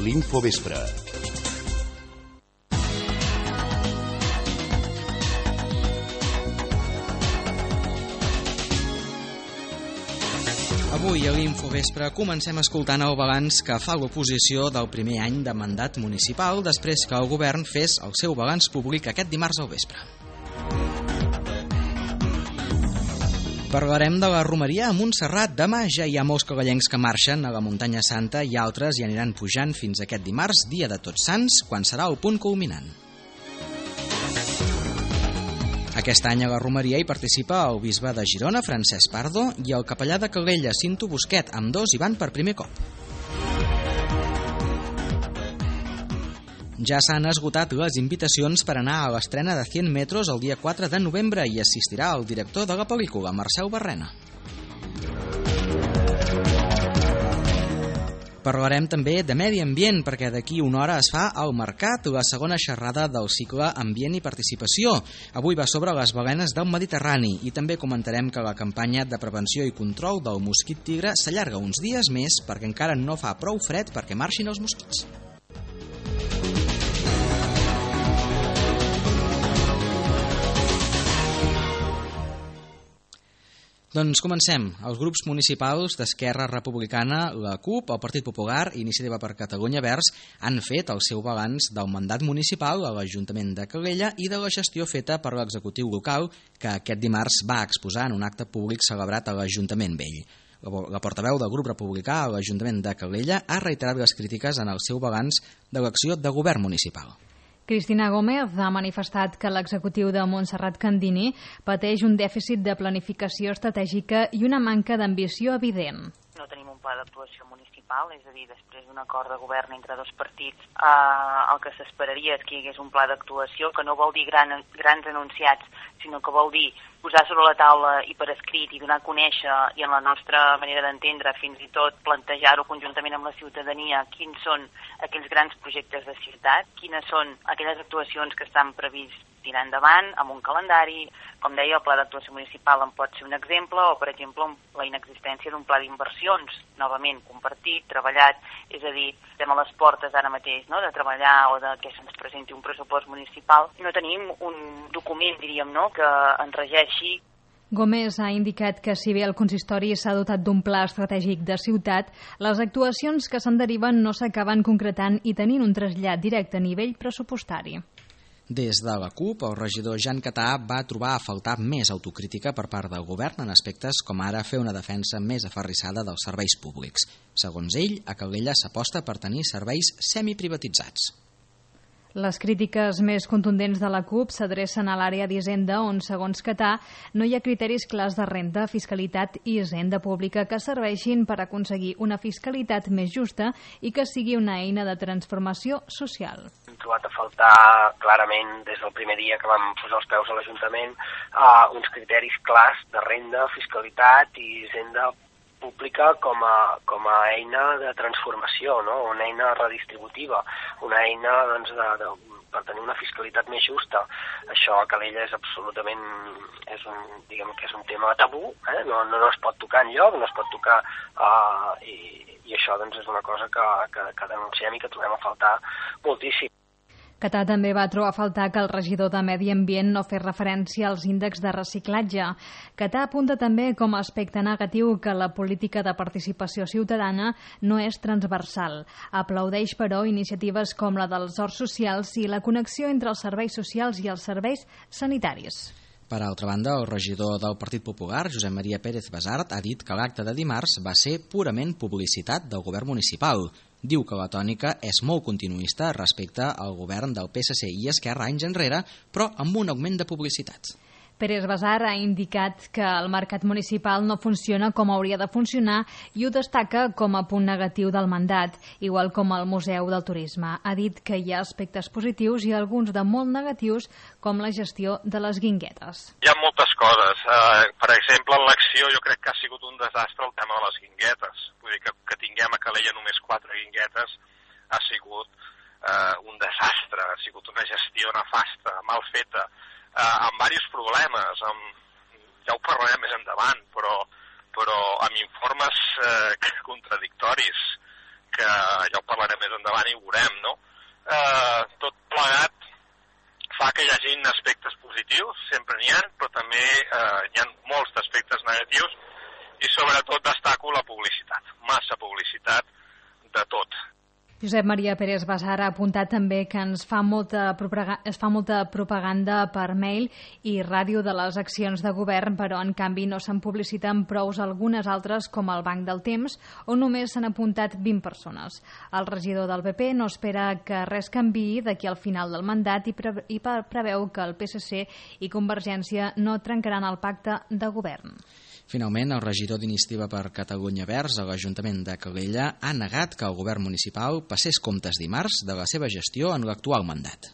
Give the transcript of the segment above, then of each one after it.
l'Infovespre. Avui a l'Infovespre comencem escoltant el balanç que fa l'oposició del primer any de mandat municipal després que el govern fes el seu balanç públic aquest dimarts al vespre. Parlarem de la romeria a Montserrat. Demà ja hi ha molts cavallencs que marxen a la Muntanya Santa i altres hi aniran pujant fins aquest dimarts, dia de Tots Sants, quan serà el punt culminant. Aquest any a la romeria hi participa el bisbe de Girona, Francesc Pardo, i el capellà de Calella, Cinto Busquet. Ambdós hi van per primer cop. Ja s'han esgotat les invitacions per anar a l'estrena de 100 metros el dia 4 de novembre i assistirà el director de la pel·lícula, Marcel Barrena. Parlarem també de medi ambient, perquè d'aquí una hora es fa al Mercat la segona xerrada del cicle Ambient i Participació. Avui va sobre les balenes del Mediterrani i també comentarem que la campanya de prevenció i control del mosquit tigre s'allarga uns dies més perquè encara no fa prou fred perquè marxin els mosquits. Doncs comencem. Els grups municipals d'Esquerra Republicana, la CUP, el Partit Popular i Iniciativa per Catalunya Verds han fet el seu balanç del mandat municipal a l'Ajuntament de Calella i de la gestió feta per l'executiu local que aquest dimarts va exposar en un acte públic celebrat a l'Ajuntament Vell. La portaveu del grup republicà a l'Ajuntament de Calella ha reiterat les crítiques en el seu balanç de l'acció de govern municipal. Cristina Gómez ha manifestat que l'executiu de Montserrat Candini pateix un dèficit de planificació estratègica i una manca d'ambició evident. No tenim un pla d'actuació municipal, és a dir, després d'un acord de govern entre dos partits, el que s'esperaria és que hi hagués un pla d'actuació, que no vol dir grans enunciats, sinó que vol dir posar sobre la taula i per escrit i donar a conèixer, i en la nostra manera d'entendre, fins i tot plantejar-ho conjuntament amb la ciutadania, quins són aquells grans projectes de ciutat, quines són aquelles actuacions que estan previst tirar endavant amb un calendari. Com deia, el pla d'actuació municipal en pot ser un exemple, o per exemple la inexistència d'un pla d'inversions, novament compartit, treballat, és a dir, estem a les portes ara mateix, no?, de treballar o de que se'ns presenti un pressupost municipal. No tenim un document, diríem, no?, que ens regeixi. Gómez ha indicat que si bé el consistori s'ha dotat d'un pla estratègic de ciutat, les actuacions que se'n deriven no s'acaben concretant i tenint un trasllat directe a nivell pressupostari. Des de la CUP, el regidor Jan Catà va trobar a faltar més autocrítica per part del govern en aspectes com ara fer una defensa més aferrissada dels serveis públics. Segons ell, a Calella s'aposta per tenir serveis semiprivatitzats. Les crítiques més contundents de la CUP s'adrecen a l'àrea d'Hisenda, on, segons Catà, no hi ha criteris clars de renda, fiscalitat i hisenda pública que serveixin per aconseguir una fiscalitat més justa i que sigui una eina de transformació social. Hem trobat a faltar clarament, des del primer dia que vam posar els peus a l'Ajuntament, uns criteris clars de renda, fiscalitat i hisenda pública com a eina de transformació, no? Una eina redistributiva, una eina doncs, per tenir una fiscalitat més justa. Això a Calella és absolutament, diguem que és un tema tabú, no es pot tocar enlloc, no es pot tocar, i això doncs, és una cosa que denunciem i que trobem a faltar moltíssim. Catà també va trobar a faltar que el regidor de Medi Ambient no fes referència als índexs de reciclatge. Catà apunta també com a aspecte negatiu que la política de participació ciutadana no és transversal. Aplaudeix, però, iniciatives com la dels horts socials i la connexió entre els serveis socials i els serveis sanitaris. Per altra banda, el regidor del Partit Popular, Josep Maria Pérez Basart, ha dit que l'acte de dimarts va ser purament publicitat del govern municipal. Diu que la tònica és molt continuista respecte al govern del PSC i Esquerra anys enrere, però amb un augment de publicitat. Pérez Basart ha indicat que el mercat municipal no funciona com hauria de funcionar i ho destaca com a punt negatiu del mandat, igual com el Museu del Turisme. Ha dit que hi ha aspectes positius i alguns de molt negatius, com la gestió de les guinguetes. Hi ha moltes coses. Per exemple, en l'acció jo crec que ha sigut un desastre el tema de les guinguetes. Vull dir que tinguem a Calella només 4 guinguetes ha sigut un desastre, ha sigut una gestió nefasta, mal feta, amb diversos problemes, ja ho parlarem més endavant, però amb informes contradictoris que ja ho parlarem més endavant i ho veurem, no? Tot plegat fa que hi hagi aspectes positius, sempre n'hi ha, però també hi ha molts aspectes negatius i sobretot destaco la publicitat, massa publicitat de tot. Josep Maria Pérez Basara ha apuntat també que es fa molta propaganda per mail i ràdio de les accions de govern, però en canvi no se'n publiciten prous algunes altres com el Banc del Temps, on només s'han apuntat 20 persones. El regidor del PP no espera que res canviï d'aquí al final del mandat i preveu que el PSC i Convergència no trencaran el pacte de govern. Finalment, el regidor d'Iniciativa per Catalunya Verds a l'Ajuntament de Calella ha negat que el govern municipal passés comptes dimarts de la seva gestió en l'actual mandat.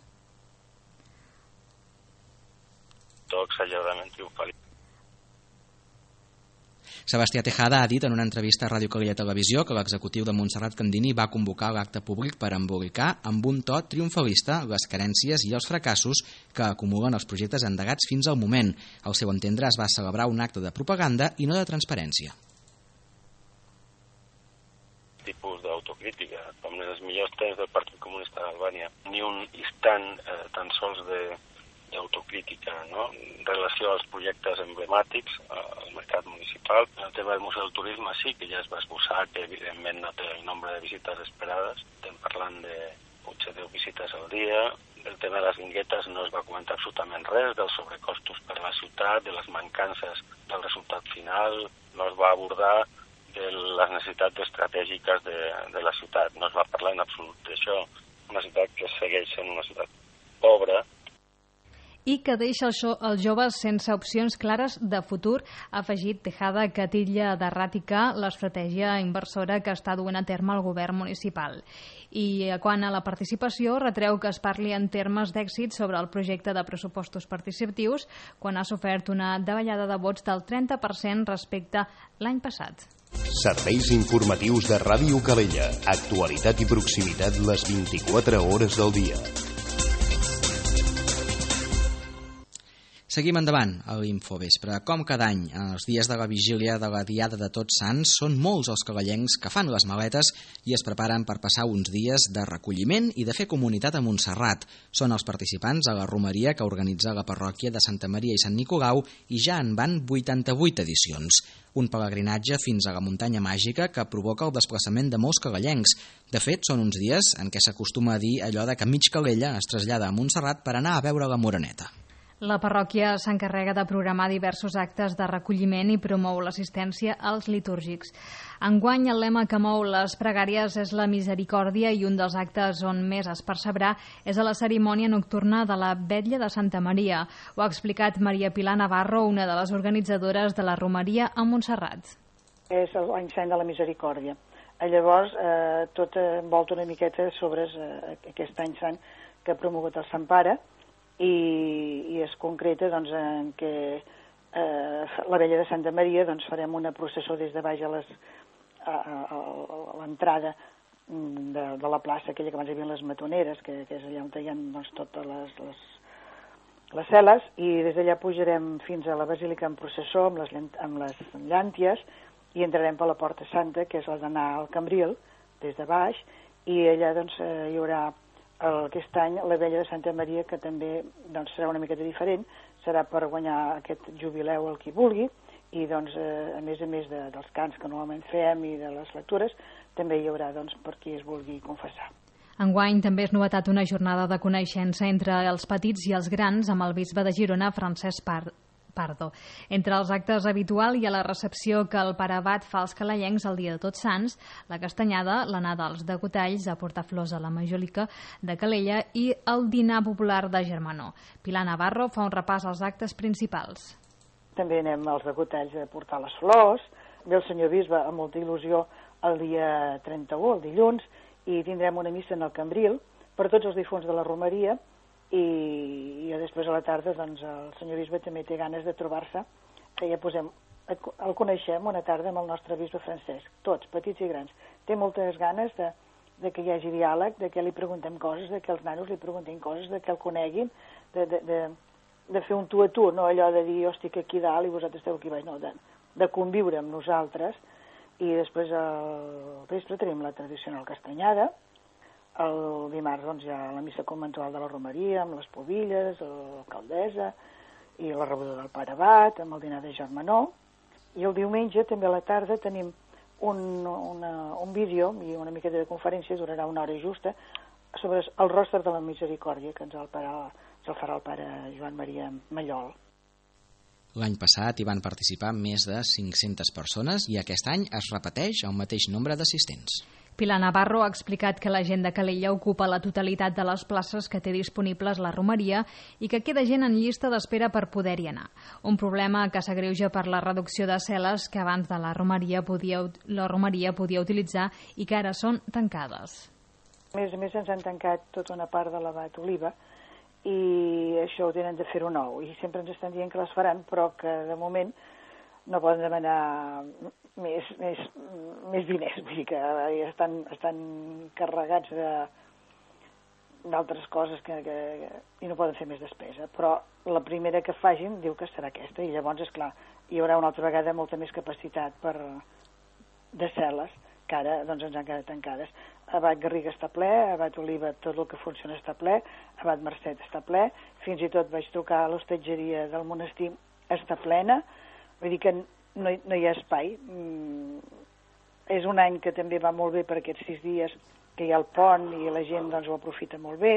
Todo exageradamente triunfal. Sebastià Tejada ha dit en una entrevista a Ràdio Calella Televisió que l'executiu de Montserrat Candini va convocar l'acte públic per embolicar amb un to triomfalista les carències i els fracassos que acumulen els projectes endegats fins al moment. Al seu entendre es va celebrar un acte de propaganda i no de transparència. Tipus d'autocrítica, com en els millors temps del Partit Comunista d'Albània, ni un instant tan sols d'autocrítica, no? En relació als projectes emblemàtics al mercat municipal. El tema del Museu del Turisme sí que ja es va esbossar, que evidentment no té el nombre de visites esperades. Estem parlant de potser 10 visites al dia. Del tema de les guinguetes no es va comentar absolutament res, dels sobrecostos per la ciutat, de les mancances del resultat final, no es va abordar de les necessitats estratègiques de la ciutat. No es va parlar en absolut d'això. Una ciutat que segueix sent una ciutat pobra, i que deixa els joves sense opcions clares de futur, ha afegit Tejada, que titlla d'erràtica l'estratègia inversora que està duent a terme el govern municipal. I quant a la participació, retreu que es parli en termes d'èxit sobre el projecte de pressupostos participatius, quan ha sofert una davallada de vots del 30% respecte l'any passat. Serveis informatius de Ràdio Calella. Actualitat i proximitat les 24 hores del dia. Seguim endavant a l'Infovespre. Com cada any, en els dies de la vigília de la Diada de Tots Sants, són molts els calellencs que fan les maletes i es preparen per passar uns dies de recolliment i de fer comunitat a Montserrat. Són els participants a la romeria que organitza la parròquia de Santa Maria i Sant Nicolau i ja en van 88 edicions. Un pelegrinatge fins a la muntanya màgica que provoca el desplaçament de molts calellencs. De fet, són uns dies en què s'acostuma a dir allò de que mig Calella es trasllada a Montserrat per anar a veure la Moreneta. La parròquia s'encarrega de programar diversos actes de recolliment i promou l'assistència als litúrgics. Enguany, el lema que mou les pregàries és la misericòrdia i un dels actes on més es percebrà és a la cerimònia nocturna de la vetlla de Santa Maria. Ho ha explicat Maria Pilar Navarro, una de les organitzadores de la romeria a Montserrat. És l'any sant de la misericòrdia. Llavors, tot envolta una miqueta sobre aquest any sant que ha promogut el Sant Pare, i es concreta doncs, en què la vella de Santa Maria doncs, farem una processó des de baix a l'entrada de la plaça, aquella que abans hi havia les matoneres, que és allà on hi ha doncs, totes les cel·les, i des d'allà pujarem fins a la Basílica en processó amb les llànties i entrarem per la Porta Santa, que és la d'anar al Cambril, des de baix, i allà doncs, hi haurà aquest any la vella de Santa Maria, que també doncs, serà una miqueta diferent, serà per guanyar aquest jubileu el qui vulgui, i doncs, a més dels cants que normalment fem i de les lectures, també hi haurà doncs, per qui es vulgui confessar. Enguany també és novetat una jornada de coneixença entre els petits i els grans amb el bisbe de Girona, Francesc Pardo. Entre els actes habitual hi ha la recepció que el pare abat fa als calellencs el dia de Tots Sants, la castanyada, l'anada als degotalls, a portar flors a la Majòlica de Calella i el dinar popular de Germanó. Pilar Navarro fa un repàs als actes principals. També anem als degotalls a portar les flors, ve el senyor bisbe amb molta il·lusió el dia 31, el dilluns, i tindrem una missa en el Cambril per tots els difunts de la romeria, i després a la tarda doncs, el senyor bisbe també té ganes de trobar-se, que ja el coneixem una tarda amb el nostre bisbe Francesc, tots, petits i grans. Té moltes ganes de que hi hagi diàleg, de que li preguntem coses, de que els nanos li preguntin coses, de que el coneguin, de fer un tu a tu, no allò de dir jo estic aquí dalt i vosaltres esteu aquí baix, no, de conviure amb nosaltres, I després al vespre tenim la tradicional castanyada. El dimarts doncs, hi ha la missa conventual de la Romeria, amb les pobilles, l'alcaldessa i la rebuda del pare abat, amb el dinar de germanor. I el diumenge, també a la tarda, tenim un vídeo i una miqueta de conferència, durarà una hora justa, sobre el rostre de la misericòrdia, que ens el farà el pare Joan Maria Mallol. L'any passat hi van participar més de 500 persones i aquest any es repeteix el mateix nombre d'assistents. Pilar Navarro ha explicat que la gent de Calella ocupa la totalitat de les places que té disponibles la Romeria i que queda gent en llista d'espera per poder-hi anar. Un problema que s'agreuja per la reducció de cel·les que abans de la Romeria podia utilitzar i que ara són tancades. A més ens han tancat tota una part de l'Abat Oliva i això ho tenen de fer-ho nou i sempre ens estan dient que les faran, però que de moment no poden demanar més diners, vull dir que estan carregats d'altres coses i no poden fer més despesa, però la primera que facin diu que serà aquesta i llavors, esclar, hi haurà una altra vegada molta més capacitat de cel·les que ara doncs, ens han quedat tancades. Abat Garriga està ple, Abat Oliva tot el que funciona està ple, Abat Mercet està ple, fins i tot vaig trucar a l'hostatgeria del monestir, està plena, vull dir que no hi ha espai. És un any que també va molt bé per aquests 6 dies que hi ha el pont i la gent doncs, ho aprofita molt bé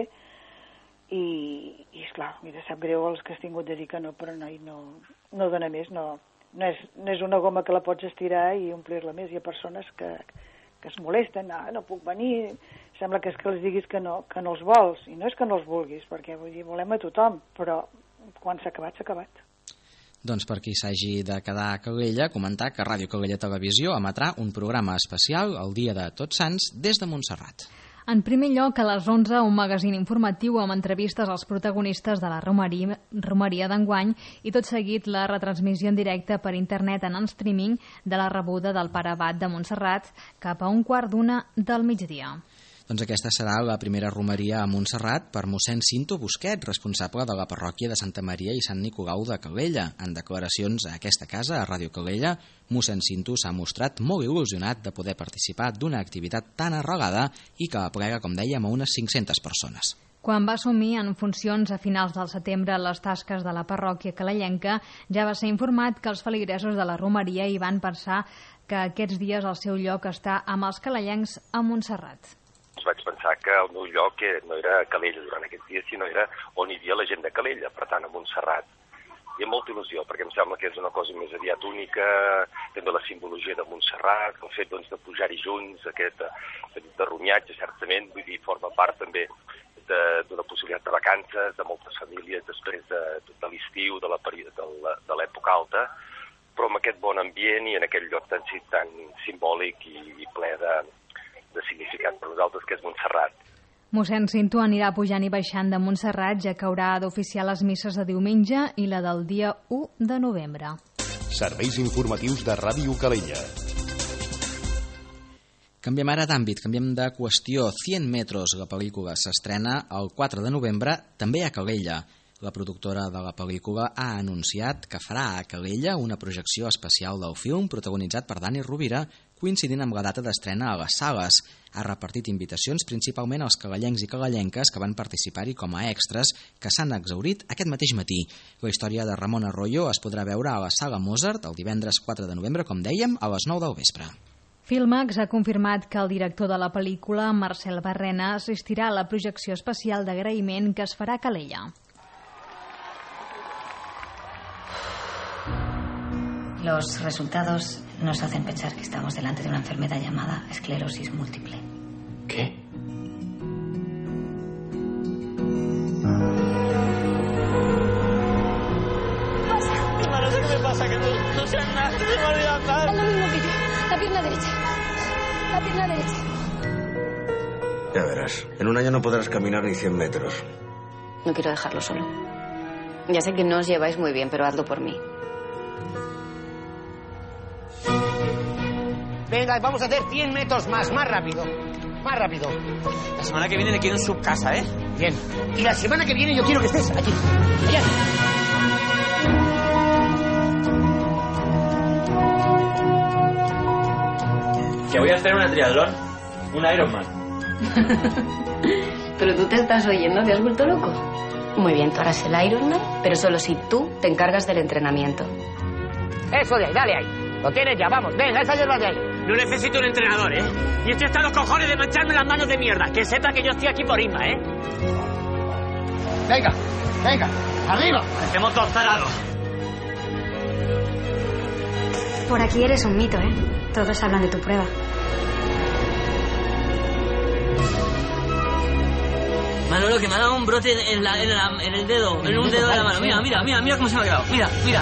i esclar, mira, sap greu els que has tingut de dir que no, però no dona més, no és una goma que la pots estirar i omplir-la més. Hi ha persones que es molesten, no puc venir, sembla que és que els diguis que no els vols, i no és que no els vulguis, perquè vull dir, volem a tothom, però quan s'ha acabat, s'ha acabat. Doncs per qui s'hagi de quedar a Calella, comentar que Ràdio Calella Televisió emetrà un programa especial el dia de Tots Sants des de Montserrat. En primer lloc, a les 11, un magazín informatiu amb entrevistes als protagonistes de la Romeria d'enguany i tot seguit la retransmissió en directe per internet en streaming de la rebuda del pare abat de Montserrat cap a 1:15 del migdia. Doncs aquesta serà la primera romeria a Montserrat per mossèn Cinto Busquet, responsable de la parròquia de Santa Maria i Sant Nicolau de Calella. En declaracions a aquesta casa, a Ràdio Calella, mossèn Cinto s'ha mostrat molt il·lusionat de poder participar d'una activitat tan arrelada i que aplega, com dèiem, a unes 500 persones. Quan va assumir en funcions a finals del setembre les tasques de la parròquia calellenca, ja va ser informat que els feligresos de la romeria hi van pensar que aquests dies el seu lloc està amb els calellencs a Montserrat. Vaig pensar que el meu lloc no era a Calella durant aquests dies, sinó era on hi havia la gent de Calella, per tant, a Montserrat. I amb molta il·lusió, perquè em sembla que és una cosa més aviat única, també la simbologia de Montserrat, el fet doncs, de pujar-hi junts, aquest de rumiatge, certament, vull dir, forma part també d'una possibilitat de vacances, de moltes famílies després de l'estiu, de l'època alta, però amb aquest bon ambient i en aquell lloc tan simbòlic i ple de significat per nosaltres, que és Montserrat. Mossèn Cinto anirà pujant i baixant de Montserrat, ja que haurà d'oficiar les misses de diumenge i la del dia 1 de novembre. Serveis informatius de Ràdio Calella. Canviem ara d'àmbit, canviem de qüestió. 100 metros, la pel·lícula s'estrena el 4 de novembre, també a Calella. La productora de la pel·lícula ha anunciat que farà a Calella una projecció especial del film protagonitzat per Dani Rovira, coincidint amb la data d'estrena a les sales. Ha repartit invitacions principalment als calellencs i calellenques que van participar-hi com a extras, que s'han exhaurit aquest mateix matí. La història de Ramon Arroyo es podrà veure a la Sala Mozart el divendres 4 de novembre, com dèiem, a les 9 del vespre. Filmax ha confirmat que el director de la pel·lícula, Marcel Barrena, assistirà a la projecció especial d'agraïment que es farà a Calella. Los resultados nos hacen pensar que estamos delante de una enfermedad llamada esclerosis múltiple. ¿Qué? No sé qué me pasa, que no sé nada, que me voy a andar. Es lo mismo que yo. La pierna derecha. La pierna derecha. Ya verás. En un año no podrás caminar ni 100 metros. No quiero dejarlo solo. Ya sé que no os lleváis muy bien, pero hazlo por mí. Venga, vamos a hacer 100 metros más rápido. Más rápido. La semana que viene le quiero en su casa, ¿eh? Bien. Y la semana que viene yo quiero que estés allí. Allá. Que voy a hacer una triatlón, un Ironman. Pero tú te estás oyendo, ¿te has vuelto loco? Muy bien, tú harás el Ironman, pero solo si tú te encargas del entrenamiento. Eso de ahí, dale ahí. Lo tienes ya, vamos, venga, esa hierba de ahí. No necesito un entrenador, ¿eh? Y estoy hasta los cojones de mancharme las manos de mierda. Que sepa que yo estoy aquí por Isma, ¿eh? Venga, venga, arriba. Hacemos dos tarados. Por aquí eres un mito, ¿eh? Todos hablan de tu prueba. Manolo, que me ha dado un brote en el dedo, en un dedo de la mano. Mira cómo se me ha quedado. Mira.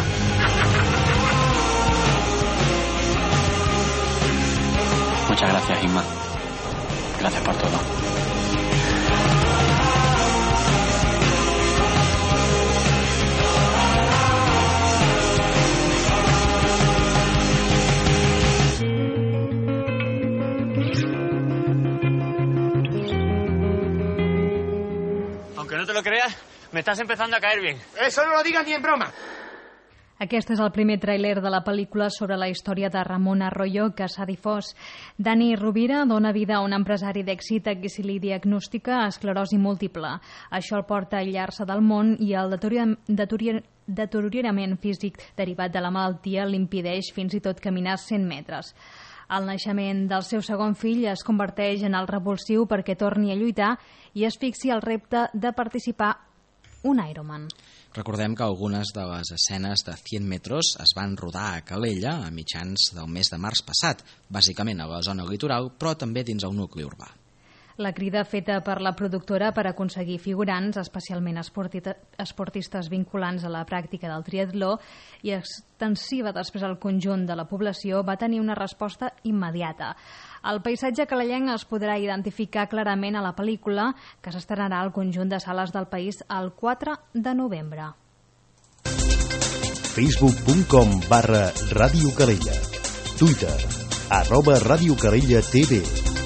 Muchas gracias, Isma. Gracias por todo. Aunque no te lo creas, me estás empezando a caer bien. Eso no lo digas ni en broma. Aquest és el primer tràiler de la pel·lícula sobre la història de Ramon Arroyo que s'ha difós. Dani Rovira dona vida a un empresari d'èxit a qui se li diagnostica esclerosi múltiple. Això el porta a aïllar-se del món i el deteriorament físic derivat de la malaltia l'impedeix fins i tot caminar 100 metres. El naixement del seu segon fill es converteix en el revulsiu perquè torni a lluitar i es fixi el repte de participar un Ironman. Recordem que algunes de les escenes de 100 metres es van rodar a Calella a mitjans del mes de març passat, bàsicament a la zona litoral, però també dins el nucli urbà. La crida feta per la productora per aconseguir figurants, especialment esportistes vinculants a la pràctica del triatló i extensiva després al conjunt de la població, va tenir una resposta immediata. El paisatge calellenc es podrà identificar clarament a la pel·lícula, que s'estrenarà al conjunt de sales del país el 4 de novembre. Facebook.com/Ràdio Calella. Twitter @Ràdio Calella TV.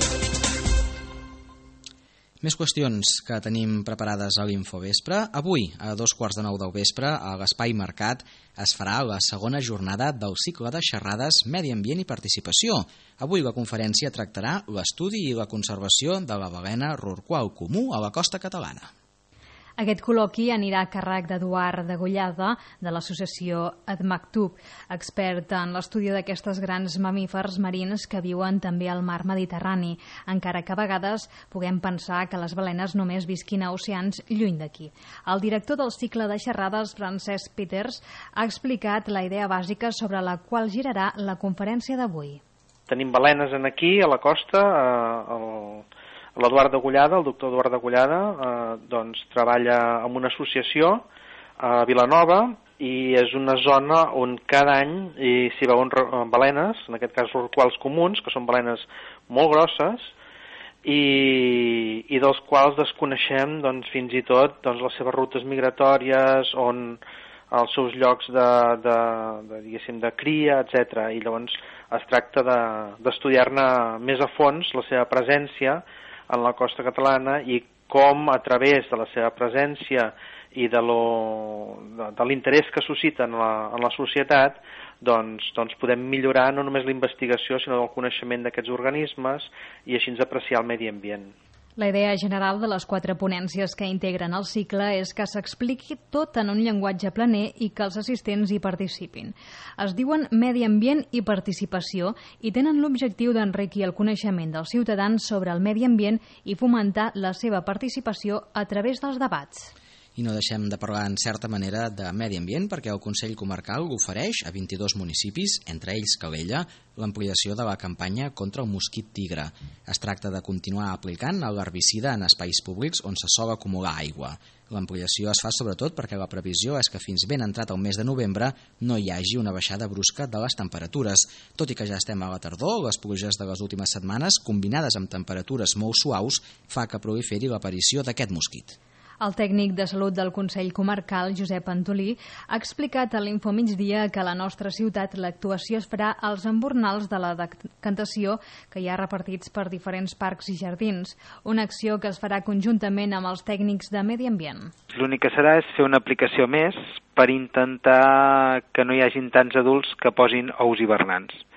Més qüestions que tenim preparades a l'Infovespre. Avui, a 2:15 del vespre, a l'Espai Mercat, es farà la segona jornada del cicle de xerrades Medi Ambient i Participació. Avui la conferència tractarà l'estudi i la conservació de la balena rorqual comú a la costa catalana. Aquest col·loqui anirà a càrrec d'Eduard Degollada, de l'associació Admactub, expert en l'estudi d'aquestes grans mamífers marins que viuen també al mar Mediterrani, encara que a vegades puguem pensar que les balenes només visquin a oceans lluny d'aquí. El director del cicle de xerrades, Francesc Peters, ha explicat la idea bàsica sobre la qual girarà la conferència d'avui. Tenim balenes aquí, a la costa, l'Eduard Degollada, el doctor Eduard Degollada, doncs treballa en una associació a Vilanova i és una zona on cada any s'hi veuen balenes, en aquest cas rorquals comuns, que són balenes molt grosses i dels quals desconeixem doncs, fins i tot doncs, les seves rutes migratòries, on els seus llocs de cria, etc. I llavors es tracta d'estudiar-ne més a fons la seva presència en la costa catalana i com a través de la seva presència i de l'interès que susciten en la societat doncs podem millorar no només la investigació sinó el coneixement d'aquests organismes i així apreciar el medi ambient. La idea general de les 4 ponències que integren el cicle és que s'expliqui tot en un llenguatge planer i que els assistents hi participin. Es diuen Medi Ambient i Participació i tenen l'objectiu d'enriquir el coneixement dels ciutadans sobre el medi ambient i fomentar la seva participació a través dels debats. I no deixem de parlar en certa manera de medi ambient perquè el Consell Comarcal ofereix a 22 municipis, entre ells Calella, l'ampliació de la campanya contra el mosquit tigre. Es tracta de continuar aplicant l'herbicida en espais públics on se sol acumular aigua. L'ampliació es fa sobretot perquè la previsió és que fins ben entrat el mes de novembre no hi hagi una baixada brusca de les temperatures. Tot i que ja estem a la tardor, les pluges de les últimes setmanes, combinades amb temperatures molt suaus, fa que proliferi l'aparició d'aquest mosquit. El tècnic de salut del Consell Comarcal, Josep Antolí, ha explicat a l'Info Migdia que a la nostra ciutat l'actuació es farà als embornals de la decantació que hi ha repartits per diferents parcs i jardins, una acció que es farà conjuntament amb els tècnics de medi ambient. L'únic que serà és fer una aplicació més per intentar que no hi hagin tants adults que posin ous hivernants.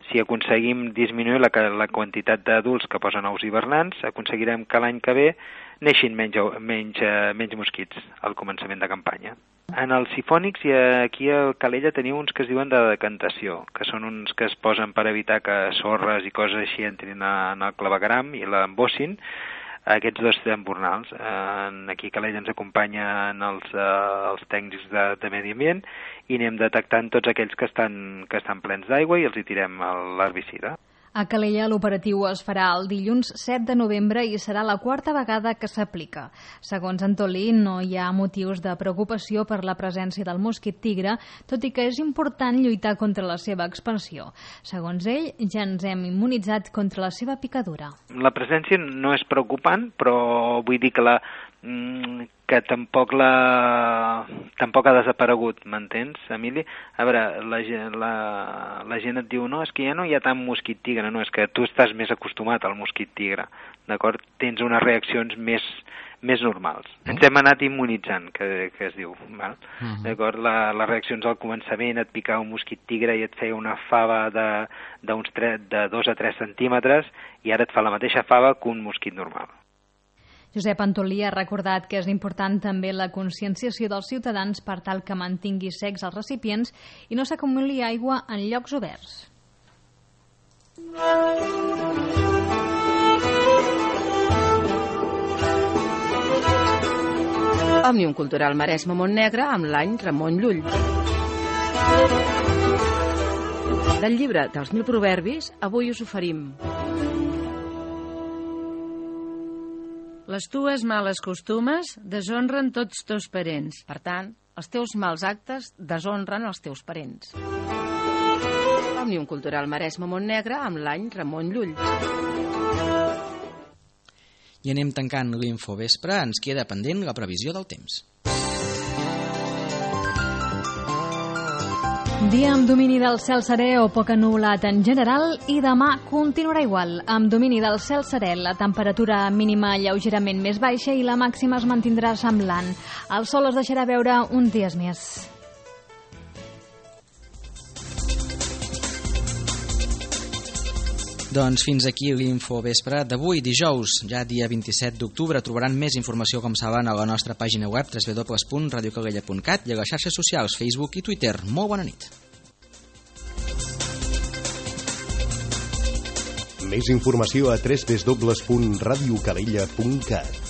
si aconseguim disminuir la quantitat d'adults que posen ous hivernants, aconseguirem que l'any que ve neixin menys mosquits al començament de campanya. En els sifònics, i aquí a Calella teniu uns que es diuen de decantació, que són uns que es posen per evitar que sorres i coses així entrin en el clavegueram i l'embossin. Aquests dos embornals. Aquí a Calella ens acompanyen els tècnics de Medi Ambient i anem detectant tots aquells que estan plens d'aigua i els hi tirem l'herbicida. A Calella l'operatiu es farà el dilluns 7 de novembre i serà la quarta vegada que s'aplica. Segons Antolí, no hi ha motius de preocupació per la presència del mosquit tigre, tot i que és important lluitar contra la seva expansió. Segons ell, ja ens hem immunitzat contra la seva picadura. La presència no és preocupant, però vull dir que tampoc ha desaparegut, m'entens, Emili? A veure, la gent et diu, no, és que ja no hi ha tant mosquit tigre, no, és que tu estàs més acostumat al mosquit tigre, d'acord? Tens unes reaccions més normals. Ens hem anat immunitzant, que es diu, val? D'acord? Les reaccions al començament et picava un mosquit tigre i et feia una fava de 2 a 3 centímetres i ara et fa la mateixa fava que un mosquit normal. Josep Antolí ha recordat que és important també la conscienciació dels ciutadans per tal que mantingui secs els recipients i no s'acumuli aigua en llocs oberts. Òmnium Cultural Maresme Montnegre amb l'any Ramon Llull. Del llibre dels 1000 proverbis, avui us oferim les tues males costumes deshonren tots teus parents. Per tant, els teus mals actes deshonren els teus parents. Òmnium Cultural Maresme Montnegre amb l'any Ramon Llull. I anem tancant l'Infovespre, ens queda pendent la previsió del temps. Dia amb domini del cel serè o poc ennuvolat en general i demà continuarà igual. Amb domini del cel serè, la temperatura mínima lleugerament més baixa i la màxima es mantindrà semblant. El sol es deixarà veure uns dies més. Doncs fins aquí l'Infovespre d'avui, dijous, ja dia 27 d'octubre. Trobaran més informació, com saben, a la nostra pàgina web www.radiocalella.cat i a les xarxes socials, Facebook i Twitter. Molt bona nit. Més informació a www.radiocalella.cat.